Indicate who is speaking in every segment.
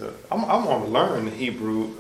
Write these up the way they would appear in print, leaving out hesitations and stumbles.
Speaker 1: I want to learn the Hebrew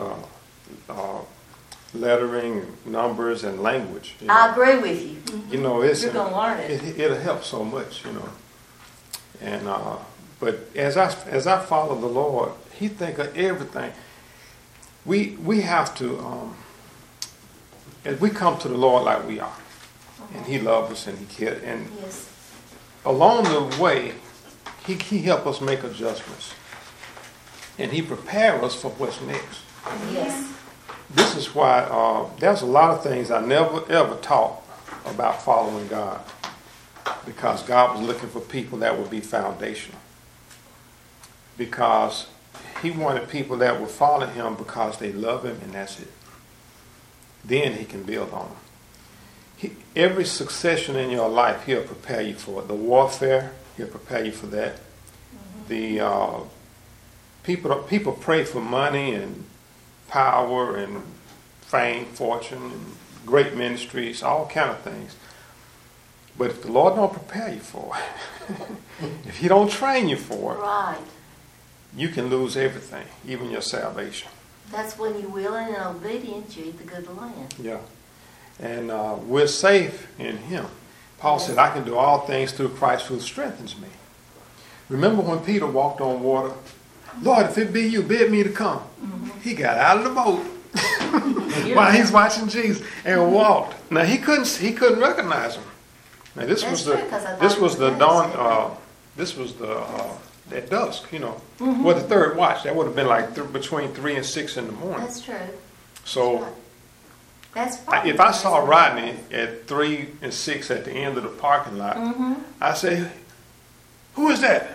Speaker 1: lettering, numbers, and language.
Speaker 2: I agree with you.
Speaker 1: You know, it's
Speaker 2: You're gonna learn it.
Speaker 1: It'll help so much, you know. And but as I follow the Lord, He think of everything. We have to as we come to the Lord like we are, and He loves us and He cares. And
Speaker 2: Yes.
Speaker 1: along the way, He help us make adjustments, and He prepare us for what's next.
Speaker 2: Yes.
Speaker 1: This is why there's a lot of things I never ever taught about following God, because God was looking for people that would be foundational. Because He wanted people that would follow Him because they love Him, and that's it. Then He can build on them. Every succession in your life, He'll prepare you for it. The warfare, He'll prepare you for that. The people pray for money and power and fame, fortune, and great ministries, all kind of things. But if the Lord don't prepare you for it, if He don't train you for it,
Speaker 2: Right.
Speaker 1: you can lose everything, even your salvation.
Speaker 2: That's when you're willing and obedient, you eat the good land.
Speaker 1: Yeah. And we're safe in Him. Paul said, I can do all things through Christ who strengthens me. Remember when Peter walked on water? Lord, if it be you, bid me to come. He got out of the boat while he's watching Jesus and walked. Now he couldn't recognize him. Now this
Speaker 2: That's
Speaker 1: was
Speaker 2: true,
Speaker 1: the
Speaker 2: 'cause I thought
Speaker 1: this
Speaker 2: he
Speaker 1: was
Speaker 2: was
Speaker 1: the
Speaker 2: dead,
Speaker 1: dawn.
Speaker 2: so-
Speaker 1: This was the at dusk. You know, well the third watch. That would have been like between 3 and 6 in the morning.
Speaker 2: That's true.
Speaker 1: So
Speaker 2: That's right.
Speaker 1: if I saw Rodney at 3 and 6 at the end of the parking lot, I say, "Who is that?"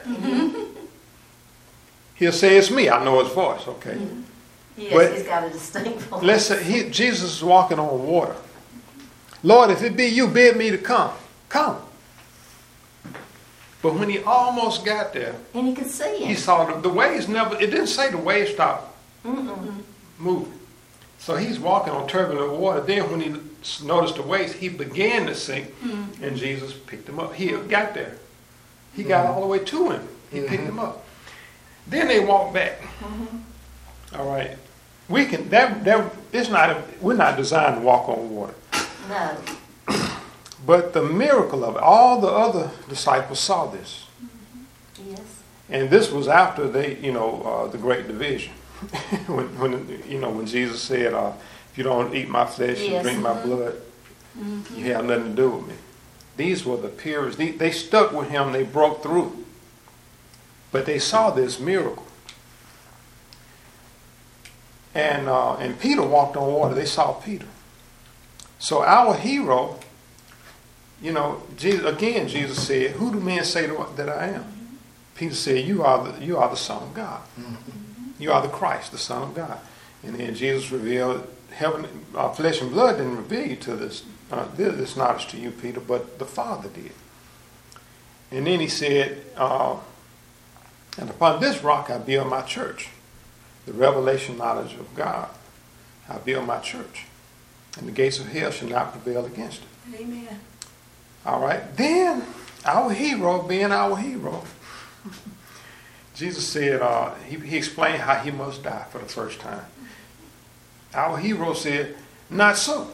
Speaker 1: He'll say, "It's me." I know his voice. Okay.
Speaker 2: Yes,
Speaker 1: but
Speaker 2: he's got a distinct voice.
Speaker 1: Let's say Jesus is walking on water. Lord, if it be you, bid me to come. Come. But when he almost got there,
Speaker 2: And he could see
Speaker 1: he
Speaker 2: him.
Speaker 1: saw the waves never, it didn't say the waves stopped moving. So he's walking on turbulent water. Then when he noticed the waves, he began to sink, and Jesus picked him up. He got there. He got all the way to him. He picked him up. Then they walked back. All right. We can we're not designed to walk on water.
Speaker 2: No.
Speaker 1: But the miracle of it, all the other disciples saw this.
Speaker 2: Yes.
Speaker 1: And this was after the Great Division. when Jesus said, if you don't eat my flesh and
Speaker 2: Yes.
Speaker 1: drink my blood, you have nothing to do with me. These were the purest. They stuck with him. They broke through. But they saw this miracle. And Peter walked on water. They saw Peter. So our hero, Jesus said, "Who do men say that I am?" Peter said, "You are the Son of God. You are the Christ, the Son of God." And then Jesus revealed, flesh and blood didn't reveal you to this knowledge to you, Peter, but the Father did. And then he said, "And upon this rock I build my church, the revelation knowledge of God. I build my church, and the gates of hell shall not prevail against it."
Speaker 3: Amen.
Speaker 1: All right. Then our hero, being our hero, Jesus said, he explained how he must die for the first time. Our hero said, "Not so."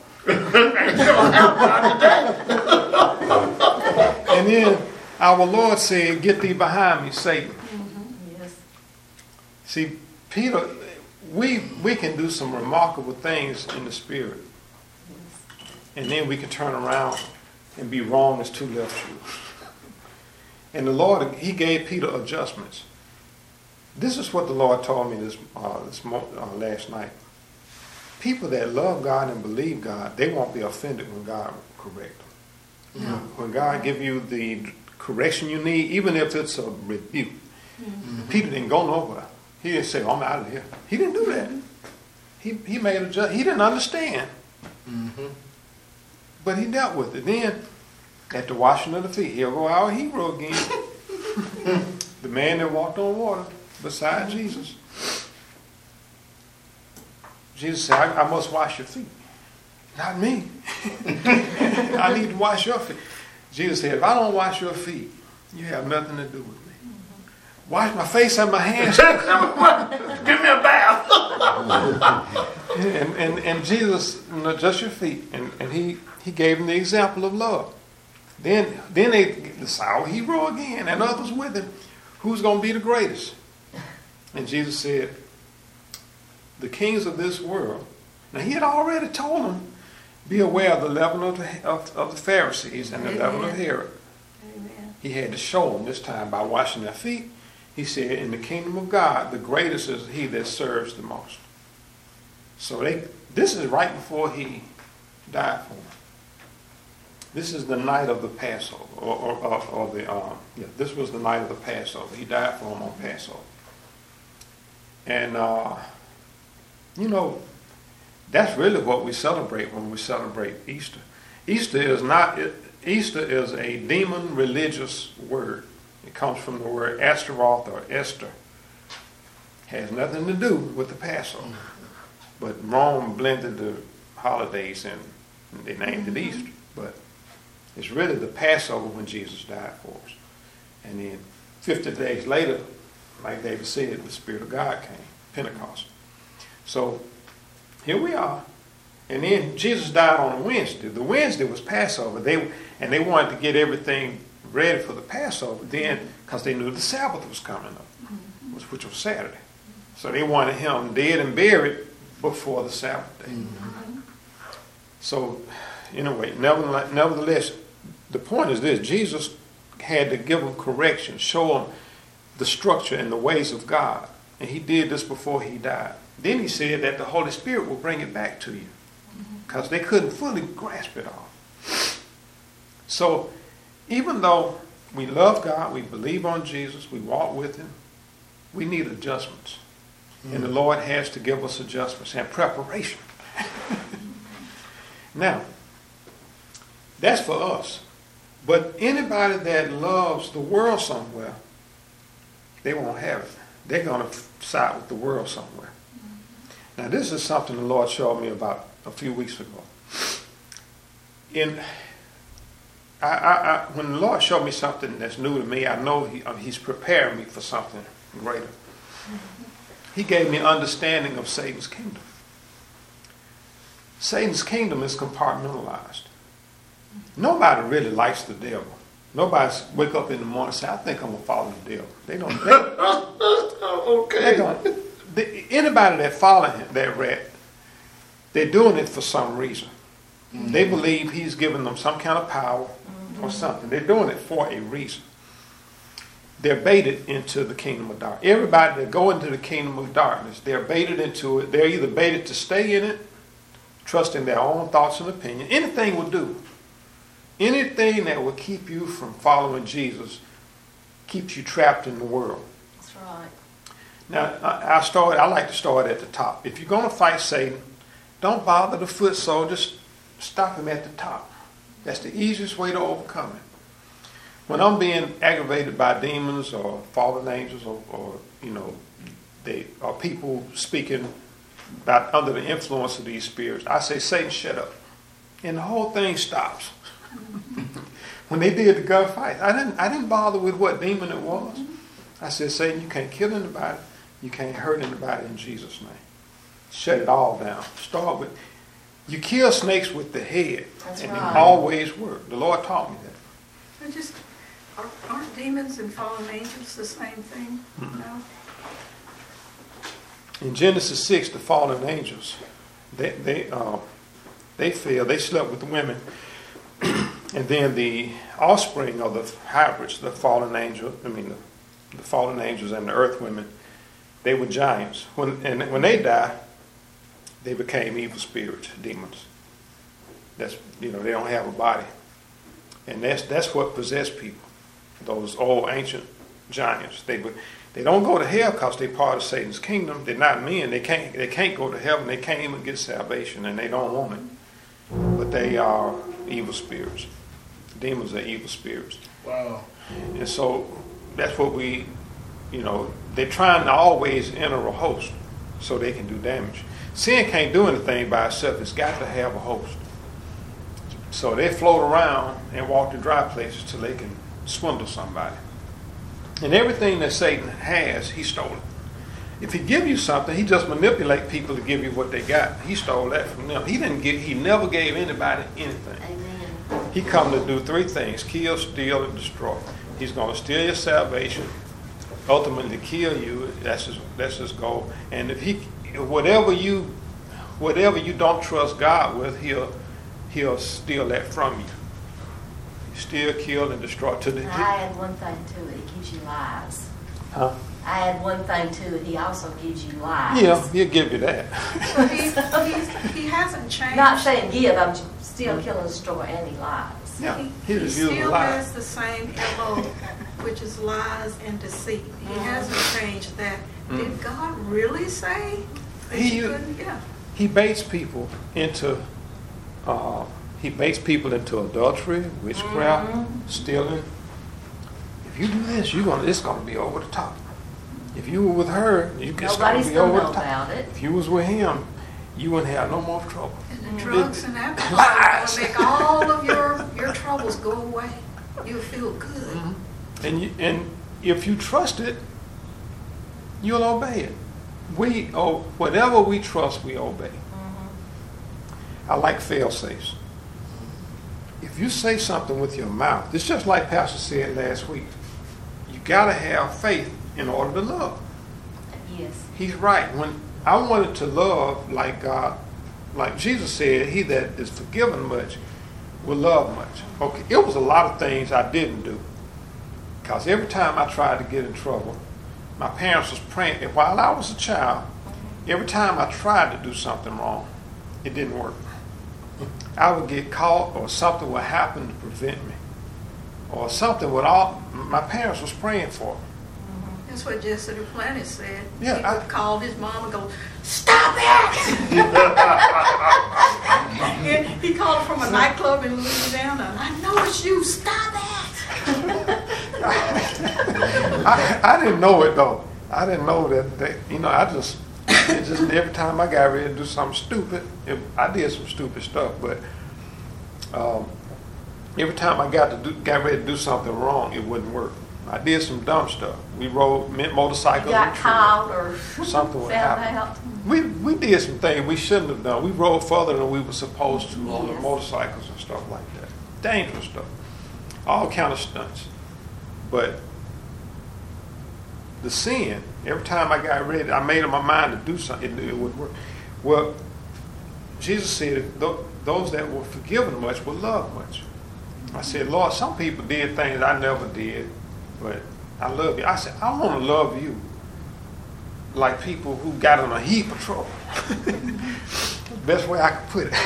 Speaker 1: And then our Lord said, "Get thee behind me, Satan."
Speaker 2: Yes.
Speaker 1: See, Peter, we can do some remarkable things in the spirit. And then we can turn around and be wrong as two left shoes. And the Lord, He gave Peter adjustments. This is what the Lord told me last night. People that love God and believe God, they won't be offended when God corrects them.
Speaker 2: No.
Speaker 1: When God give you the correction you need, even if it's a rebuke. Peter didn't go nowhere. He didn't say, "I'm out of here." He didn't do that. He made a adjustment. He didn't understand. But he dealt with it. Then, at the washing of the feet, here go our hero again. The man that walked on water beside Jesus. Jesus said, I must wash your feet. Not me. I need to wash your feet. Jesus said, if I don't wash your feet, you have nothing to do with me. Wash my face and my hands. And Jesus, just your feet. And he gave them the example of love. Then they saw our hero again and others with him. Who's going to be the greatest? And Jesus said, the kings of this world. Now he had already told them, be aware of the leaven of the Pharisees and the leaven of Herod.
Speaker 2: Amen.
Speaker 1: He had to show them this time by washing their feet. He said, in the kingdom of God, the greatest is he that serves the most. So this is right before he died for them. This is the night of the Passover, this was the night of the Passover. He died for them on Passover. And, that's really what we celebrate when we celebrate Easter. Easter is a demon religious word. It comes from the word Astaroth or Esther. Has nothing to do with the Passover. But Rome blended the holidays and they named it Easter. But it's really the Passover when Jesus died for us. And then 50 days later, like David said, the Spirit of God came, Pentecost. So here we are. And then Jesus died on a Wednesday. The Wednesday was Passover. They wanted to get everything ready for the Passover then because they knew the Sabbath was coming up, which was Saturday. So they wanted him dead and buried before the Sabbath day. So anyway, nevertheless, the point is this. Jesus had to give them correction, show them the structure and the ways of God. And he did this before he died. Then he said that the Holy Spirit will bring it back to you because they couldn't fully grasp it all. So even though we love God, we believe on Jesus, we walk with him, we need adjustments. And the Lord has to give us adjustments and preparation. Now, that's for us. But anybody that loves the world somewhere, they won't have it. They're going to side with the world somewhere. Now, this is something the Lord showed me about a few weeks ago. When the Lord showed me something that's new to me, I know he's preparing me for something greater. He gave me understanding of Satan's kingdom. Satan's kingdom is compartmentalized. Nobody really likes the devil. Nobody wake up in the morning and say, I think I'm going to follow the devil. They don't. Okay. Anybody that follow him, that rat, they're doing it for some reason. They believe he's giving them some kind of power or something. They're doing it for a reason. They're baited into the kingdom of darkness. Everybody that go into the kingdom of darkness, they're baited into it. They're either baited to stay in it, trusting their own thoughts and opinions. Anything will do. Anything that will keep you from following Jesus keeps you trapped in the world.
Speaker 2: That's right.
Speaker 1: Now, I like to start at the top. If you're going to fight Satan, don't bother the foot soldiers. Stop him at the top. That's the easiest way to overcome it. When I'm being aggravated by demons or fallen angels or people speaking about under the influence of these spirits, I say, Satan, shut up. And the whole thing stops. When they did the gunfight, I didn't bother with what demon it was. I said, Satan, you can't kill anybody. You can't hurt anybody in Jesus' name. Shut it all down. Start with, you kill snakes with the head.
Speaker 2: That's
Speaker 1: and
Speaker 2: right.
Speaker 1: It always worked. The Lord taught me that.
Speaker 3: Aren't demons and fallen angels the same thing? No?
Speaker 1: In Genesis 6, the fallen angels, they fell. They slept with the women. And then the offspring of the hybrids, the fallen angels and the earth women, they were giants. When they died, they became evil spirits, demons. They don't have a body. And that's what possessed people. Those old ancient giants. They don't go to hell because they're part of Satan's kingdom. They're not men. They can't go to heaven. They can't even get salvation, and they don't want it. But they are evil spirits. Demons are evil spirits.
Speaker 4: Wow.
Speaker 1: And so that's what they're trying to always enter a host so they can do damage. Sin can't do anything by itself. It's got to have a host. So they float around and walk to dry places till they can swindle somebody. And everything that Satan has, he stole it. If he give you something, he just manipulate people to give you what they got. He stole that from them. He never gave anybody anything.
Speaker 2: Amen.
Speaker 1: He come to do three things: kill, steal, and destroy. He's going to steal your salvation, ultimately kill you. That's his goal. And if whatever you don't trust God with, he'll steal that from you. Steal, kill, and destroy.
Speaker 2: I add one thing to it. It gives you lies.
Speaker 1: Huh?
Speaker 2: I add one thing to it. He also gives you lies.
Speaker 1: Yeah, he'll give you that.
Speaker 3: So he hasn't changed.
Speaker 2: Not saying give. I'm still kill and destroy, and he lies.
Speaker 1: Yeah,
Speaker 3: He
Speaker 1: just uses
Speaker 3: still
Speaker 1: lies.
Speaker 3: has the same MO, which is lies and deceit. He hasn't changed that. Did God really say that you couldn't? Yeah.
Speaker 1: He baits people into adultery, witchcraft, stealing. If you do this, it's gonna be over the top. If you were with her, it's gonna
Speaker 2: Nobody's
Speaker 1: be
Speaker 2: gonna
Speaker 1: over
Speaker 2: know
Speaker 1: the top.
Speaker 2: about it.
Speaker 1: If you was with him, you wouldn't have no more trouble.
Speaker 3: And the drugs and alcohol
Speaker 1: Lies.
Speaker 3: will make all of your troubles go away. You'll feel good.
Speaker 1: And if you trust it, you'll obey it. Whatever we trust, we obey. I like fail-safes. If you say something with your mouth, it's just like Pastor said last week. You got to have faith in order to love.
Speaker 2: Yes.
Speaker 1: He's right. When I wanted to love like God, like Jesus said, he that is forgiven much will love much. Okay, it was a lot of things I didn't do. Because every time I tried to get in trouble, my parents was praying. And while I was a child, every time I tried to do something wrong, it didn't work. I would get caught, or something would happen to prevent me, or something would my parents was praying for.
Speaker 3: That's what Jesse the Planet said.
Speaker 1: Yeah,
Speaker 3: he
Speaker 1: I-
Speaker 3: would call his mom and go, "Stop it!" And he called from a nightclub in Louisiana. "I know it's you. Stop it!"
Speaker 1: I didn't know it though. I didn't know that it just every time I got ready to do something stupid, I did some stupid stuff, but every time I got ready to do something wrong, it wouldn't work. I did some dumb stuff. We rode motorcycles.
Speaker 2: You got
Speaker 1: and
Speaker 2: caught or
Speaker 1: Something would
Speaker 2: found
Speaker 1: happen.
Speaker 2: out.
Speaker 1: We did some things we shouldn't have done. We rode further than we were supposed to on the
Speaker 2: Yes.
Speaker 1: motorcycles and stuff like that. Dangerous stuff. All kind of stunts. But the sin, every time I got ready, I made up my mind to do something, it would work. Well, Jesus said, those that were forgiven much will love much. I said, Lord, some people did things I never did, but I love you. I said, I want to love you like people who got in a heap of trouble. Best way I could put it.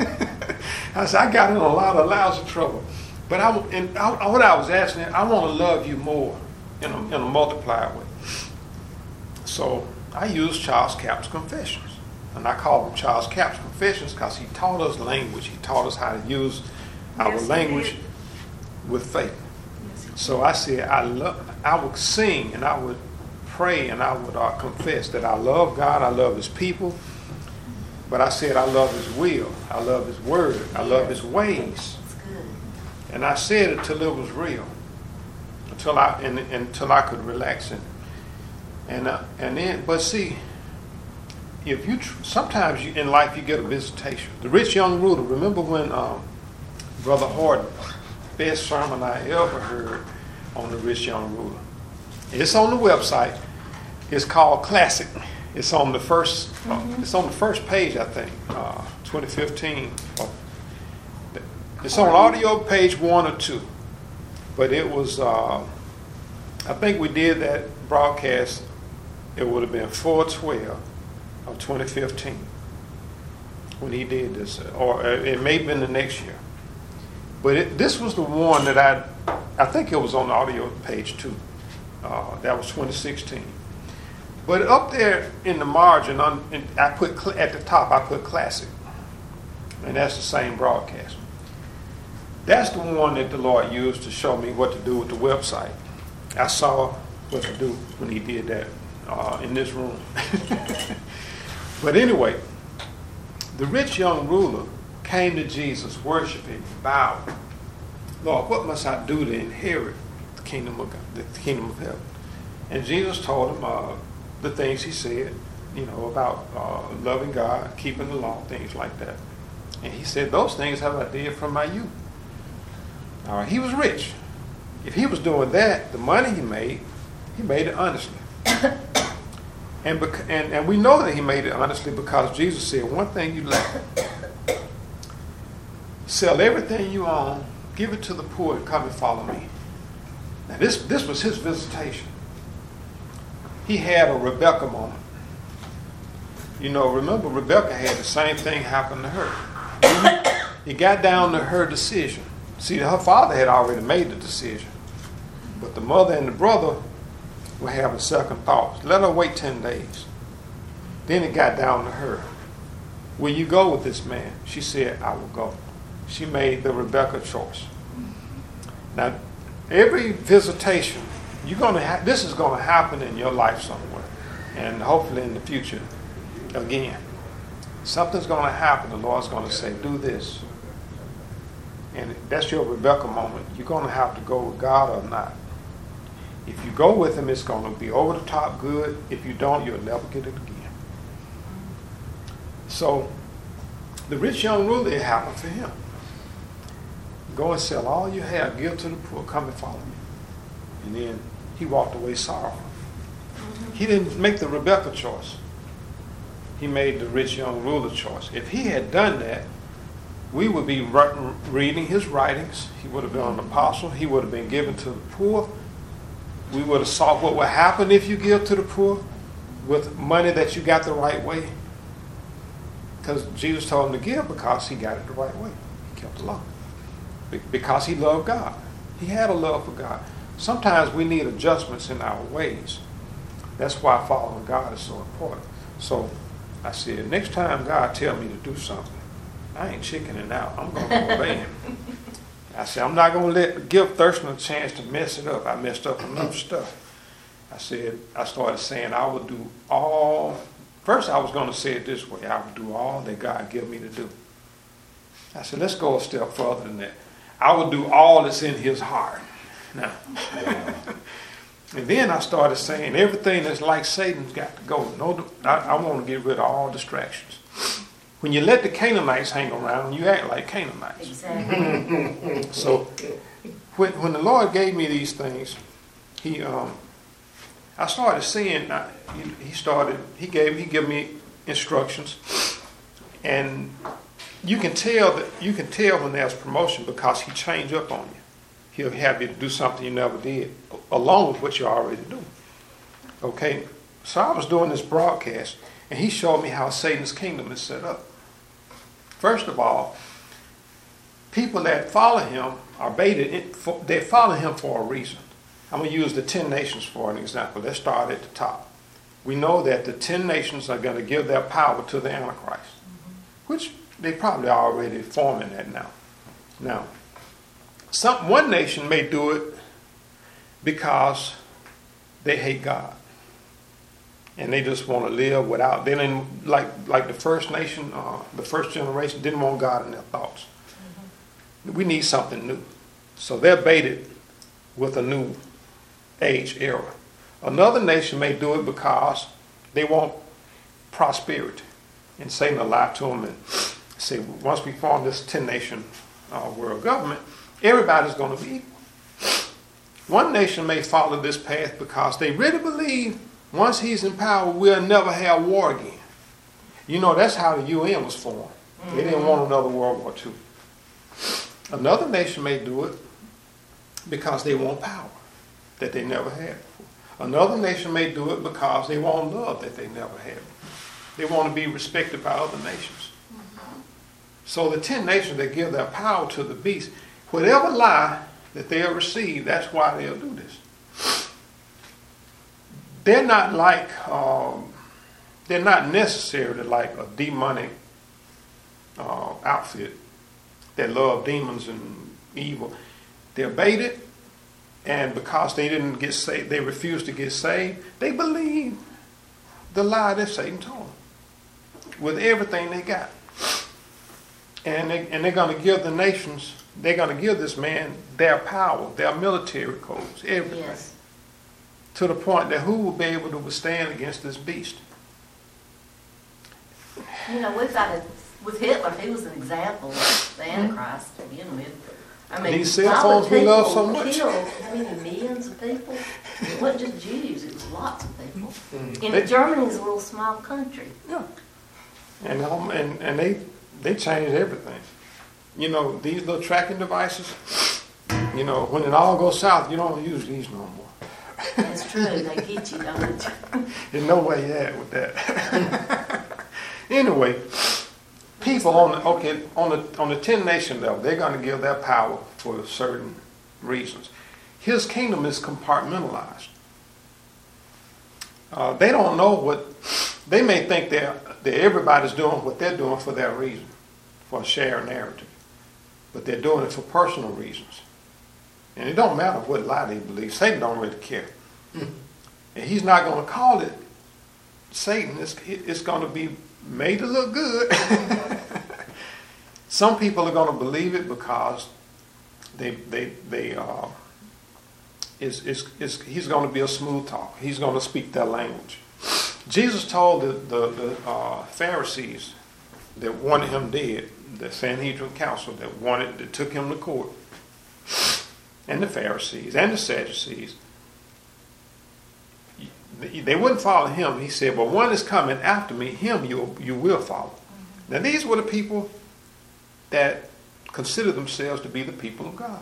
Speaker 1: I said, I got in a lot of lousy trouble. But what I was asking, I want to love you more in a multiplied way. So I used Charles Capp's Confessions. And I call them Charles Capp's Confessions because he taught us language. He taught us how to use our
Speaker 3: Yes, he
Speaker 1: language
Speaker 3: did.
Speaker 1: with faith.
Speaker 3: Yes, he
Speaker 1: So I said, I would sing and I would pray and I would confess that I love God, I love his people. But I said, I love his will, I love his word, I love his ways.
Speaker 2: It's good.
Speaker 1: And I said it till it was real, until I could relax it. And then, but see, if you sometimes in life you get a visitation. The rich young ruler. Remember when Brother Horton, best sermon I ever heard on the rich young ruler. It's on the website. It's called Classic. It's on the first. It's on the first page, I think. 2015. It's on audio page 1 or 2. But it was. I think we did that broadcast. It would have been 4/12 of 2015 when he did this, or it may have been the next year. But this was the one that I think it was on the audio page 2. That was 2016. But up there in the margin, I put at the top, I put Classic, and that's the same broadcast. That's the one that the Lord used to show me what to do with the website. I saw what to do when he did that in this room. But anyway, the rich young ruler came to Jesus, worshiping, bowing. Lord, what must I do to inherit the kingdom of God, the kingdom of heaven? And Jesus told him, the things he said, about loving God, keeping the law, things like that. And he said, those things have I did from my youth. All right, he was rich. If he was doing that, the money he made it honestly. And we know that he made it honestly because Jesus said, one thing you lack, sell everything you own, give it to the poor, and come and follow me. Now this was his visitation. He had a Rebecca moment. Remember Rebecca had the same thing happen to her. It got down to her decision. See, her father had already made the decision. But the mother and the brother were having second thoughts. Let her wait 10 days. Then it got down to her. Will you go with this man? She said, I will go. She made the Rebecca choice. Now, every visitation, this is going to happen in your life somewhere. And hopefully in the future again. Something's going to happen. The Lord's going to say, do this. And that's your Rebecca moment. You're going to have to go with God or not. If you go with him, it's going to be over the top good. If you don't, you'll never get it again. So, the rich young ruler, it happened for him. Go and sell all you have, give to the poor, come and follow me. And then he walked away sorrowful. He didn't make the Rebecca choice. He made the rich young ruler choice. If he had done that, we would be reading his writings. He would have been an apostle. He would have been given to the poor. We would have saw what would happen if you give to the poor with money that you got the right way. Because Jesus told him to give because he got it the right way. He kept the law. Because he loved God. He had a love for God. Sometimes we need adjustments in our ways. That's why following God is so important. So I said, next time God tell me to do something, I ain't chickening out. I'm going to obey him. I said, I'm not going to give Thurston a chance to mess it up. I messed up enough stuff. I started saying I would do all. First I was going to say it this way. I would do all that God give me to do. I said, let's go a step further than that. I would do all that's in his heart. Now, and then I started saying everything that's like Satan's got to go. No, I want to get rid of all distractions. When you let the Canaanites hang around, you act like Canaanites.
Speaker 2: Exactly.
Speaker 1: So when the Lord gave me these things, I started seeing. He gave me instructions, and you can tell when there's promotion because he changed up on you. He'll have you to do something you never did, along with what you already do. Okay, so I was doing this broadcast, and he showed me how Satan's kingdom is set up. First of all, people that follow him are baited. They follow him for a reason. I'm going to use the 10 nations for an example. Let's start at the top. We know that the 10 nations are going to give their power to the Antichrist, which they probably are already forming that now. Now, one nation may do it because they hate God. And they just want to live without, they didn't, like the first nation, the first generation didn't want God in their thoughts. We need something new. So they're baited with a new age era. Another nation may do it because they want prosperity. And Satan will lie to them and say, once we form this 10-nation world government, everybody's going to be equal. One nation may follow this path because they really believe once he's in power, we'll never have war again. That's how the UN was formed. They didn't want another World War II. Another nation may do it because they want power that they never had before. Another nation may do it because they want love that they never had before. They want to be respected by other nations. So the 10 nations that give their power to the beast, whatever lie that they'll receive, that's why they'll do this. They're not they're not necessarily like a demonic outfit that love demons and evil. They're baited, and because they didn't get saved, they refused to get saved, they believe the lie that Satan told them with everything they got. And they're going to give the nations, they're going to give this man their power, their military codes, everything.
Speaker 2: Yes.
Speaker 1: to the point that who will be able to withstand against this beast?
Speaker 2: You know, we've got with Hitler, he was an example of the Antichrist to begin with. I mean,
Speaker 1: These cell phones we love so much.
Speaker 2: Killed how many millions of people? It wasn't just Jews, it was lots of people.
Speaker 1: Mm.
Speaker 2: And Germany is a little small country.
Speaker 1: Yeah. And they changed everything. You know, these little tracking devices, you know, when it all goes south, you don't use these no more.
Speaker 2: That's true, they get you, don't they?
Speaker 1: There's no way you had with that. Anyway, people on the 10 nation level, they're going to give their power for certain reasons. His kingdom is compartmentalized. They don't know what they may think that everybody's doing what they're doing for their reason, for a shared narrative, but they're doing it for personal reasons. And it don't matter what lie they believe. Satan don't really care. And he's not going to call it Satan. It's going to be made to look good. Some people are going to believe it because he's going to be a smooth talk. He's going to speak their language. Jesus told the Pharisees that wanted him dead, the Sanhedrin council that took him to court, and the Pharisees and the Sadducees, they wouldn't follow him. He said, but one is coming after me, him you will follow. Now these were the people that consider themselves to be the people of God.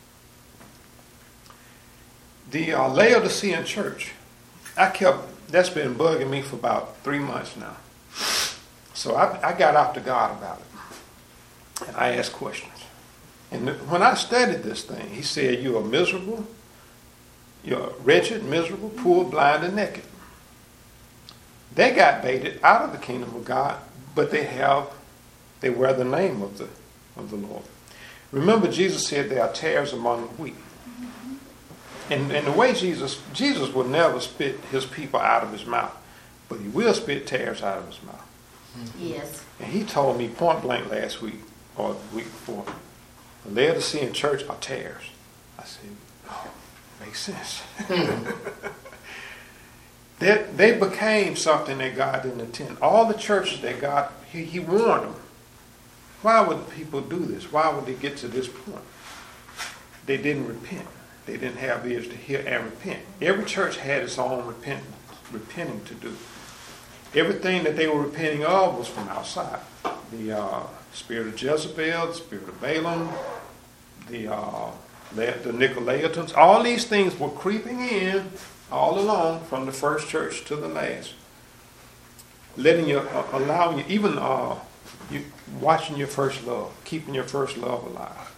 Speaker 1: The Laodicean church, that's been bugging me for about 3 months now. So I got out to God about it. And I asked questions. And when I studied this thing, he said, you are miserable, you're wretched, miserable, poor, blind, and naked. They got baited out of the kingdom of God, but they wear the name of the Lord. Remember, Jesus said there are tares among the wheat. And the way Jesus would never spit his people out of his mouth, but he will spit tares out of his mouth.
Speaker 2: Yes.
Speaker 1: And he told me point blank last week, or the week before, the Laodicean church are tares. I said, oh, makes sense. They became something that God didn't intend. All the churches that God, he warned them. Why would people do this? Why would they get to this point? They didn't repent. They didn't have ears to hear and repent. Every church had its own repenting to do. Everything that they were repenting of was from outside. The spirit of Jezebel, the spirit of Balaam, the Nicolaitans, all these things were creeping in all along from the first church to the last. Allowing you, even you watching your first love, keeping your first love alive.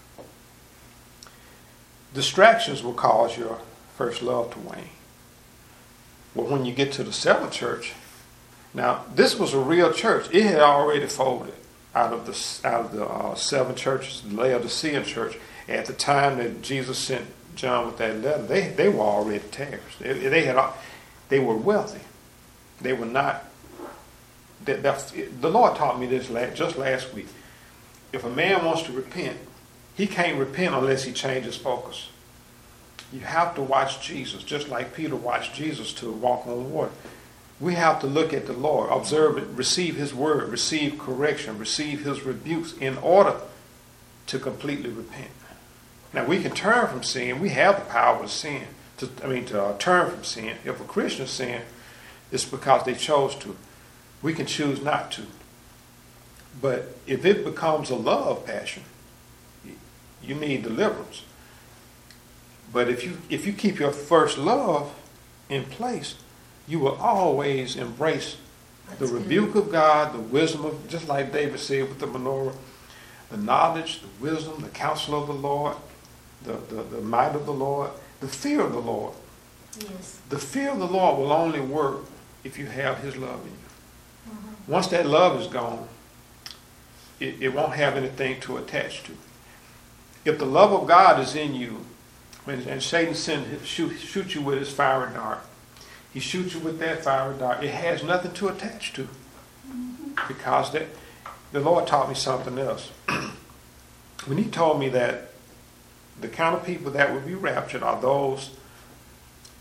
Speaker 1: Distractions will cause your first love to wane. But when you get to the seventh church, now this was a real church. It had already folded out of the 7 churches, the Laodicean church. At the time that Jesus sent John with that letter, they were already tares. They were wealthy. They were not. The Lord taught me this just last week. If a man wants to repent, he can't repent unless he changes focus. You have to watch Jesus, just like Peter watched Jesus to walk on water. We have to look at the Lord, observe it, receive his word, receive correction, receive his rebukes in order to completely repent. Now we can turn from sin. We have the power to sin, to turn from sin. If a Christian sin, it's because they chose to. We can choose not to. But if it becomes a love passion, you need deliverance. But if you keep your first love in place, you will always embrace the rebuke of God, the wisdom of, just like David said with the menorah, the knowledge, the wisdom, the counsel of the Lord, the might of the Lord, the fear of the Lord.
Speaker 2: Yes.
Speaker 1: The fear of the Lord will only work if you have his love in you. Once that love is gone, it won't have anything to attach to. If the love of God is in you, and Satan shoot you with his fiery dart, he shoots you with that fiery dart, it has nothing to attach to. Because the Lord taught me something else. When he told me that the kind of people that will be raptured are those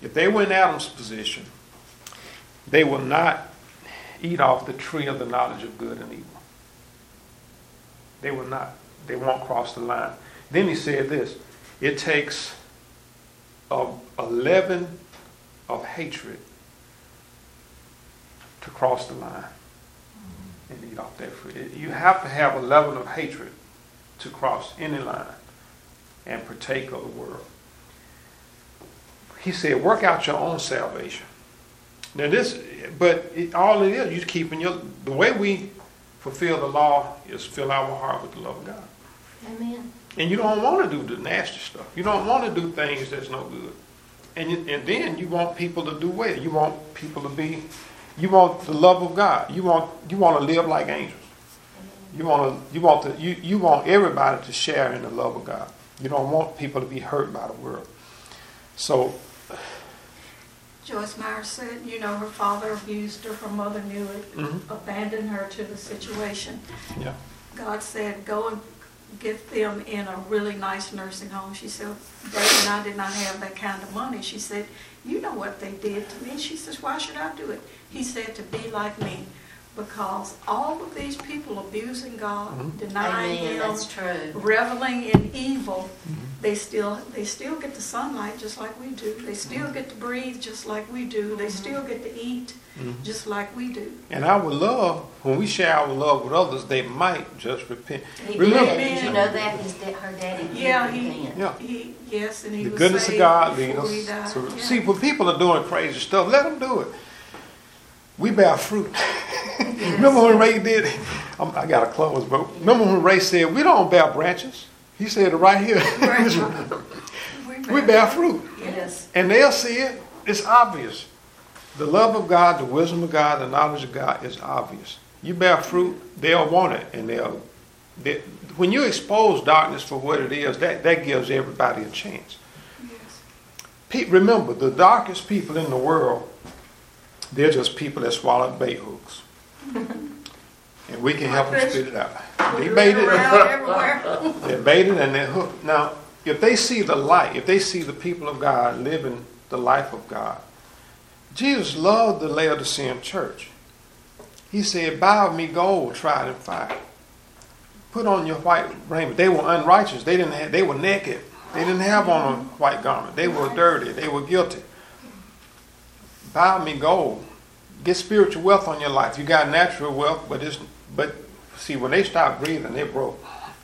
Speaker 1: If they were in Adam's position, they will not eat off the tree of the knowledge of good and evil. They will not. They won't cross the line. Then he said this, it takes a leaven of hatred to cross the line and eat off that fruit. You have to have a level of hatred to cross any line and partake of the world. He said, work out your own salvation. Now all it is, you're keeping the way we fulfill the law is fill our heart with the love of God.
Speaker 2: Amen.
Speaker 1: And you don't want to do the nasty stuff. You don't want to do things that's no good. And then you want people to do well. You want people to be, you want the love of God. You want to live like angels. You want everybody to share in the love of God. You don't want people to be hurt by the world. So
Speaker 3: Joyce Meyer said, her father abused her, her mother knew it, abandoned her to the situation.
Speaker 1: yeah.
Speaker 3: God said, go and get them in a really nice nursing home. She said, Dave and I did not have that kind of money. She said, you know what they did to me. She says, why should I do it? He said, to be like me. Because all of these people abusing God, denying
Speaker 2: Amen.
Speaker 3: Him,
Speaker 2: That's true.
Speaker 3: reveling in evil, they still get the sunlight just like we do. They still get to breathe just like we do. They still get to eat just like we do.
Speaker 1: And our love, when we share our love with others, they might just repent.
Speaker 2: He
Speaker 1: Remember,
Speaker 2: did you know that? Her daddy did repent.
Speaker 1: Yeah.
Speaker 3: And he
Speaker 1: The
Speaker 3: was
Speaker 1: goodness of
Speaker 3: saved
Speaker 1: God leads
Speaker 3: before he
Speaker 1: us.
Speaker 3: died.
Speaker 1: So,
Speaker 3: Yeah.
Speaker 1: see, when people are doing crazy stuff, let them do it. We bear fruit. Remember when Ray did? I got to close, but remember when Ray said, we don't bear branches? He said it right here. We bear fruit.
Speaker 2: Yes.
Speaker 1: And they'll see it. It's obvious. The love of God, the wisdom of God, the knowledge of God is obvious. You bear fruit, they'll want it. And when you expose darkness for what it is, that gives everybody a chance.
Speaker 3: Yes.
Speaker 1: Remember, the darkest people in the world, they're just people that swallowed bait hooks. And we can help them spit it out. They baited.
Speaker 3: Everywhere.
Speaker 1: They're baited and they're hooked. Now, if they see the light, if they see the people of God living the life of God, Jesus loved the Laodicean church. He said, buy of me gold tried in fire. Put on your white raiment. They were unrighteous. They were naked. They didn't have on a white garment. They were dirty. They were guilty. Buy of me gold. Get spiritual wealth on your life. You got natural wealth, but see, when they stop breathing, they broke.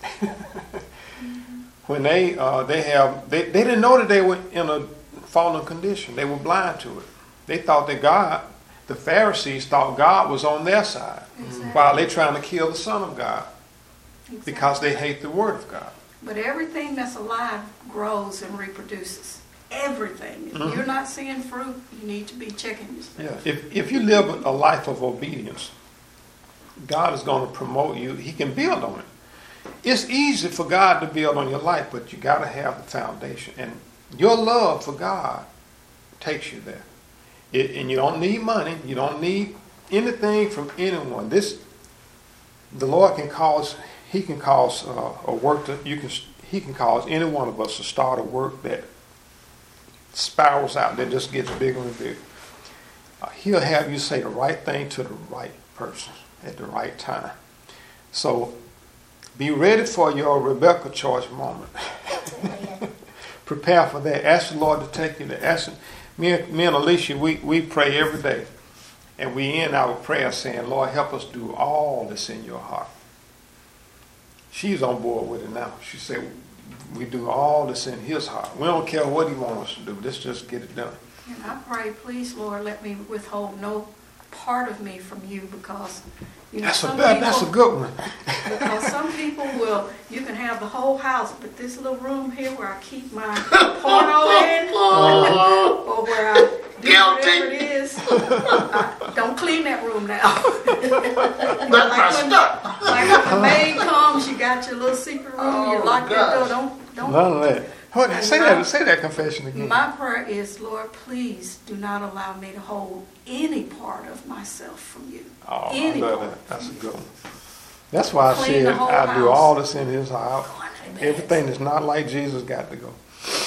Speaker 1: When they didn't know that they were in a fallen condition. They were blind to it. They thought that the Pharisees thought God was on their side, while they're trying to kill the Son of God because they hate the Word of God.
Speaker 3: But everything that's alive grows and reproduces. Everything. If you're not seeing fruit, you need to be checking yourself.
Speaker 1: Yeah. If you live a life of obedience, God is going to promote you. He can build on it. It's easy for God to build on your life, but you got to have the foundation. And your love for God takes you there. And you don't need money. You don't need anything from anyone. The Lord can cause. He can cause a work to. He can cause any one of us to start a work that spirals out, that just gets bigger and bigger. He'll have you say the right thing to the right person at the right time. So be ready for your Rebecca choice moment. Prepare for that. Ask the Lord to take you there. Me and Alicia, we pray every day. And we end our prayer saying, Lord, help us do all that's in your heart. She's on board with it now. She said, we do all that's in his heart. We don't care what he wants us to do. Let's just get it done.
Speaker 3: And I pray, please, Lord, let me withhold no part of me from you, because
Speaker 1: that's a good one.
Speaker 3: Because some people you can have the whole house, but this little room here where I keep my porno in, or where I do whatever it is, don't clean that room now. Like when the maid comes, you got your little secret room, you lock your door, don't.
Speaker 1: None of that. Say that confession again.
Speaker 3: My prayer is, Lord, please do not allow me to hold any part of myself from you.
Speaker 1: Oh,
Speaker 3: any
Speaker 1: I love
Speaker 3: part.
Speaker 1: that. That's a good one. That's why I
Speaker 3: Clean
Speaker 1: said
Speaker 3: the whole
Speaker 1: I do
Speaker 3: house.
Speaker 1: all that's in his heart. Everything that's not like Jesus got to go.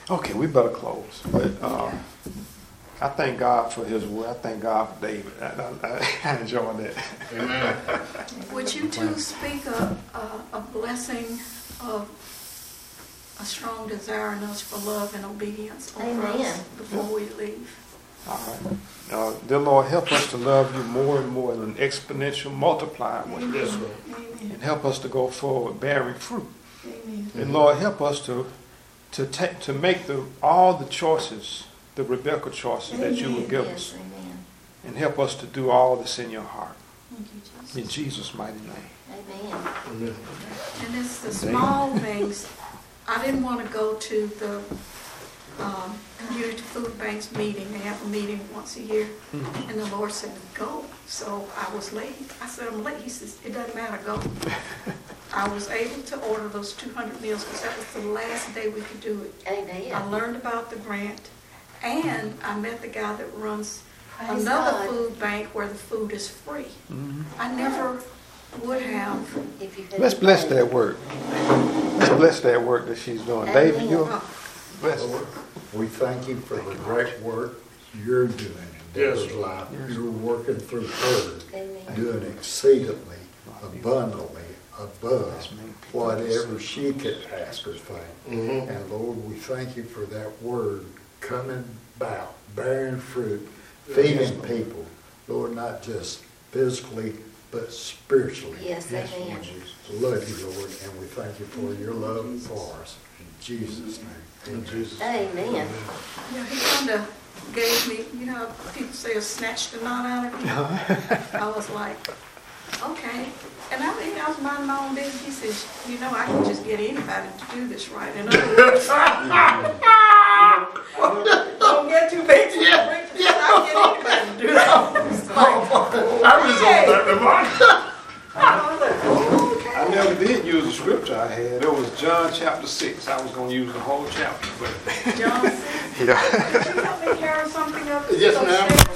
Speaker 1: Okay, we better close. But I thank God for his word. I thank God for David. I enjoyed that.
Speaker 4: Amen.
Speaker 3: Would you two speak a blessing of a strong desire in us for love and obedience over
Speaker 2: Amen.
Speaker 3: us before we leave?
Speaker 1: All right. Dear Lord, help us to love you more and more in an exponential multiplied way.
Speaker 4: Yes, Lord.
Speaker 3: Amen.
Speaker 1: And help us to go forward bearing fruit.
Speaker 3: Amen.
Speaker 1: And Lord, help us to make all the choices, the Rebecca choices that you would give us.
Speaker 2: Yes, amen.
Speaker 1: And help us to do all that's in your heart.
Speaker 3: Thank you, Jesus.
Speaker 1: In Jesus' mighty name.
Speaker 2: Amen.
Speaker 4: Amen.
Speaker 3: And it's the small things. I didn't want to go to the Community Food Banks meeting. They have a meeting once a year.
Speaker 1: Mhm.
Speaker 3: And the Lord said, go. So I was late. I said, I'm late. He says, it doesn't matter, go. I was able to order those 200 meals because that was the last day we could do it. I
Speaker 2: Amen.
Speaker 3: learned about the grant, and I met the guy that runs
Speaker 2: Praise
Speaker 3: another
Speaker 2: God.
Speaker 3: food bank where the food is free.
Speaker 1: Mhm.
Speaker 3: I never would have.
Speaker 2: If you had
Speaker 1: Let's
Speaker 2: to
Speaker 1: bless
Speaker 2: pray.
Speaker 1: that work. Let's bless that work that she's doing. David, you bless it.
Speaker 5: Lord, we thank you for the great work you're doing in
Speaker 4: Yes,
Speaker 5: Deborah's
Speaker 4: Lord.
Speaker 5: life.
Speaker 1: Yes.
Speaker 5: You're working through her,
Speaker 2: Amen.
Speaker 5: doing exceedingly, abundantly, above
Speaker 1: Yes, many people.
Speaker 5: whatever she could ask or think.
Speaker 4: Mhm.
Speaker 5: And Lord, we thank you for that word coming about, bearing fruit, feeding people. Lord, not just physically, but spiritually.
Speaker 2: Yes, amen.
Speaker 5: We love you, Lord, and we thank you for your love for us. In Jesus' name.
Speaker 4: In Jesus.
Speaker 2: Amen.
Speaker 3: Yeah, he kind of gave me, you know, people say, snatched the knot out of me. I was like, okay. And I think I was minding my own business. He says, you know, I can just get anybody to do this right. In other words, don't get too big to I can get anybody to do that. It's like,
Speaker 4: I was on that remark.
Speaker 3: I was like, oh, okay.
Speaker 1: I never did use the scripture I had. It was John chapter 6. I was going to use the whole chapter, but
Speaker 3: John,
Speaker 1: yeah.
Speaker 3: could you help me carry something up?
Speaker 4: Yes, ma'am.